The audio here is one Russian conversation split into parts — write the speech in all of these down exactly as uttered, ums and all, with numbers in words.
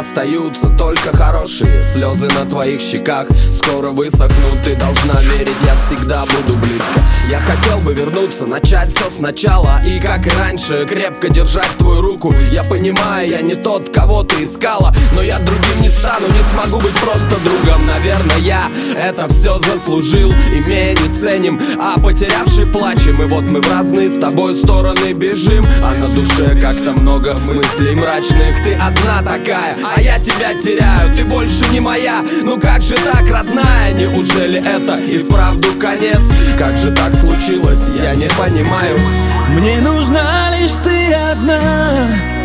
остаются только хорошие слезы на твоих щеках. Скоро высохнут, ты должна верить, я всегда буду близко. Я хотел бы вернуться, начать все сначала и, как и раньше, крепко держать твою руку. Я понимаю, я не тот, кого ты искала, но я другим не стану, не смогу быть просто другом. Наверное, я это все заслужил, имея не ценим, а потерявший плачем. И вот мы в разные с тобой стороны бежим, а на душе как-то много мыслей мрачных. Ты одна такая, а я тебя теряю, ты больше не моя. Ну как же так, родная, неужели это и вправду конец? Как же так случилось, я не понимаю. Мне нужна лишь ты одна,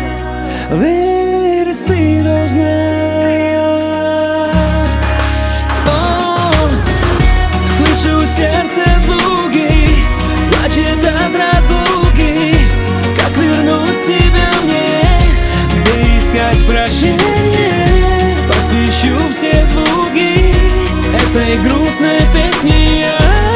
верить ты должна. О, слышу в сердце звуки, плачет от разлуки. Как вернуть тебя мне, где искать прощение? Посвящу все звуки этой грустной песни.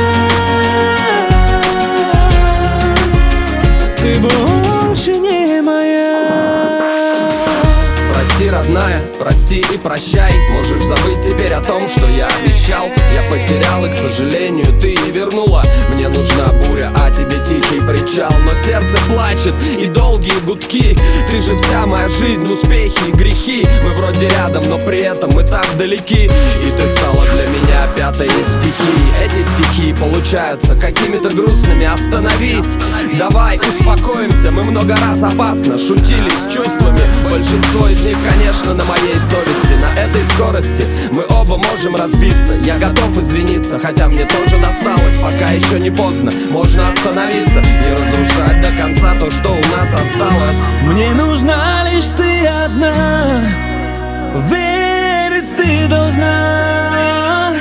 Ты больше не моя. Прости, родная, прости и прощай. Можешь забыть теперь о том, что я обещал. Я потерял и, к сожалению, ты не вернула. Мне нужна буря, а тебе тихий причал. Но сердце плачет и долгие гудки. Ты же вся моя жизнь, успехи и грехи. Мы вроде рядом, но при этом мы так далеки. И ты стала для меня пятой из стихий. Эти стихи получаются какими-то грустными. Остановись, давай успокоимся. Мы много раз опасно шутили с чувствами. Большинство из них, конечно, на моей совести. На этой скорости мы оба можем разбиться. Я готов извиниться, хотя мне тоже досталось. Пока еще не поздно, можно остановиться, не разрушать до конца то, что у нас осталось. Мне нужна лишь ты одна, верить ты должна.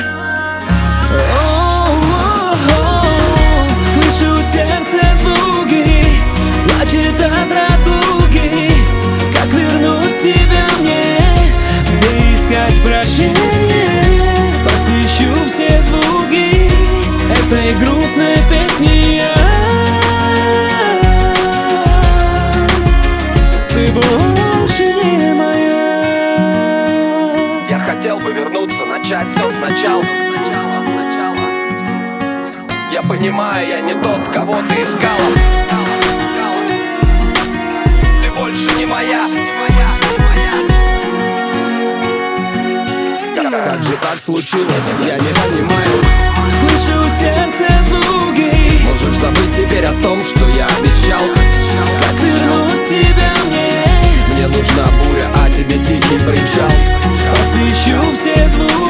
О-о-о-о. Слышу в сердце звуки, плачет от разлуки. Как вернуть тебя мне, где искать прощение? Посвящу все звуки этой грустной песни. Ты больше не моя. Я хотел бы вернуться, начать все сначала. Я понимаю, я не тот, кого ты искала. Ты больше не моя. Как же так случилось, я не понимаю. Слышу в сердце звуки. Можешь забыть теперь о том, что я обещал. Как вернуть тебя мне? Мне нужна буря, а тебе тихий причал. Посвящу все звуки